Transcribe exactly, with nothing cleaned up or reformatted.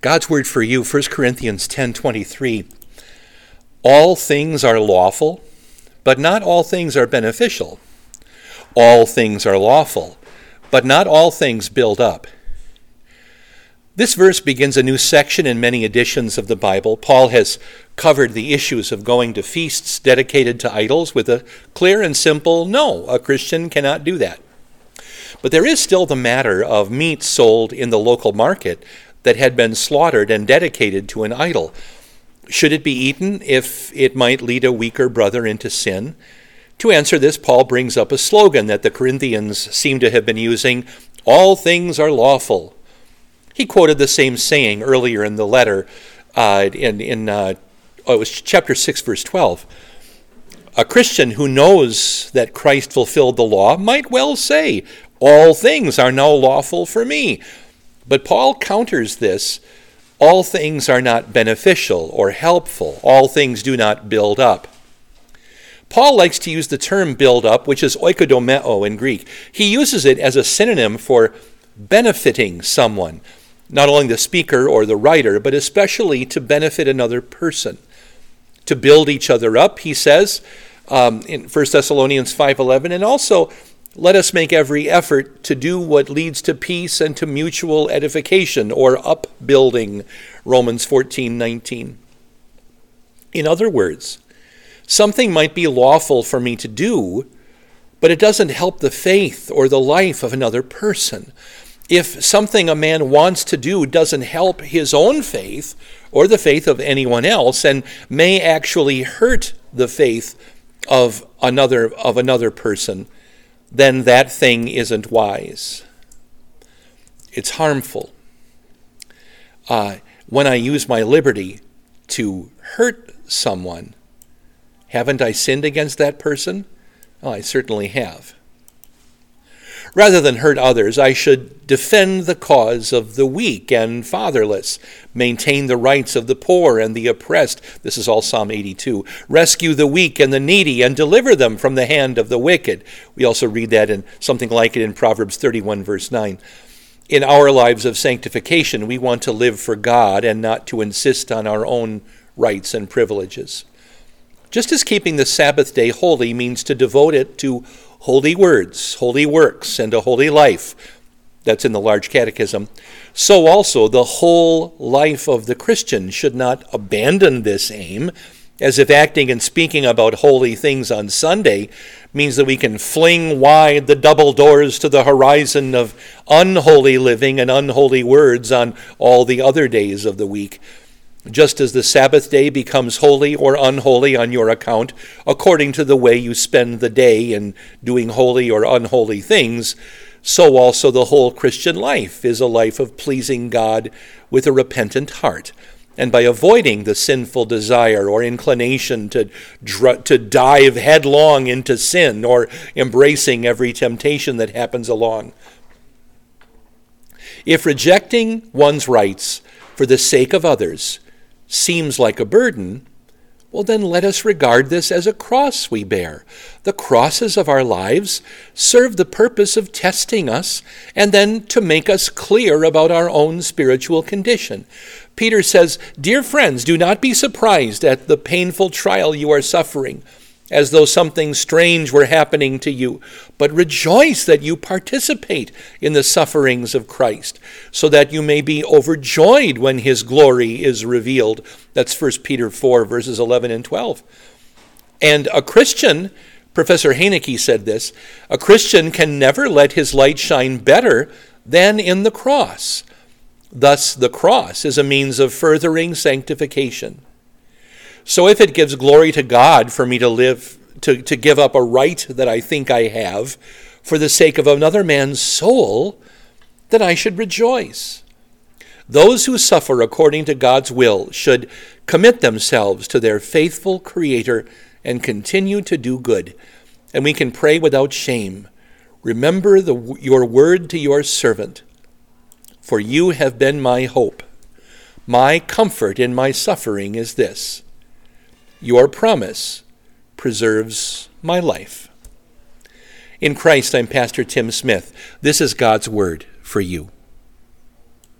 God's word for you, First Corinthians ten twenty-three. All things are lawful, but not all things are beneficial. All things are lawful, but not all things build up. This verse begins a new section in many editions of the Bible. Paul has covered the issues of going to feasts dedicated to idols with a clear and simple no, a Christian cannot do that. But there is still the matter of meat sold in the local market that had been slaughtered and dedicated to an idol. Should it be eaten if it might lead a weaker brother into sin? To answer this, Paul brings up a slogan that the Corinthians seem to have been using: all things are lawful. He quoted the same saying earlier in the letter, uh, in, in uh, oh, it was chapter six, verse twelve. A Christian who knows that Christ fulfilled the law might well say, all things are now lawful for me. But Paul counters this: all things are not beneficial or helpful. All things do not build up. Paul likes to use the term build up, which is oikodomeo in Greek. He uses it as a synonym for benefiting someone, not only the speaker or the writer, but especially to benefit another person. To build each other up, he says um, in First Thessalonians five eleven, and also let us make every effort to do what leads to peace and to mutual edification or upbuilding, Romans fourteen nineteen. In other words, something might be lawful for me to do, but it doesn't help the faith or the life of another person. If something a man wants to do doesn't help his own faith or the faith of anyone else and may actually hurt the faith of another of another person, then that thing isn't wise. It's harmful. Uh, when I use my liberty to hurt someone, haven't I sinned against that person? Oh, I certainly have. Rather than hurt others, I should defend the cause of the weak and fatherless, maintain the rights of the poor and the oppressed. This is all Psalm eighty-two. Rescue the weak and the needy and deliver them from the hand of the wicked. We also read that in something like it in Proverbs thirty-one, verse nine. In our lives of sanctification, we want to live for God and not to insist on our own rights and privileges. Just as keeping the Sabbath day holy means to devote it to holy words, holy works, and a holy life, that's in the Large Catechism, so also the whole life of the Christian should not abandon this aim, as if acting and speaking about holy things on Sunday means that we can fling wide the double doors to the horizon of unholy living and unholy words on all the other days of the week. Just as the Sabbath day becomes holy or unholy on your account, according to the way you spend the day in doing holy or unholy things, so also the whole Christian life is a life of pleasing God with a repentant heart, and by avoiding the sinful desire or inclination to, dr- to dive headlong into sin or embracing every temptation that happens along. If rejecting one's rights for the sake of others seems like a burden, well then let us regard this as a cross we bear. The crosses of our lives serve the purpose of testing us and then to make us clear about our own spiritual condition. Peter says, "Dear friends, do not be surprised at the painful trial you are suffering, as though something strange were happening to you, but rejoice that you participate in the sufferings of Christ, so that you may be overjoyed when his glory is revealed." That's First Peter four, verses eleven and twelve. And a Christian, Professor Haneke said this, a Christian can never let his light shine better than in the cross. Thus, the cross is a means of furthering sanctification. So if it gives glory to God for me to live, to, to give up a right that I think I have for the sake of another man's soul, then I should rejoice. Those who suffer according to God's will should commit themselves to their faithful Creator and continue to do good. And we can pray without shame. Remember the, your word to your servant, for you have been my hope. My comfort in my suffering is this: your promise preserves my life. In Christ, I'm Pastor Tim Smith. This is God's word for you.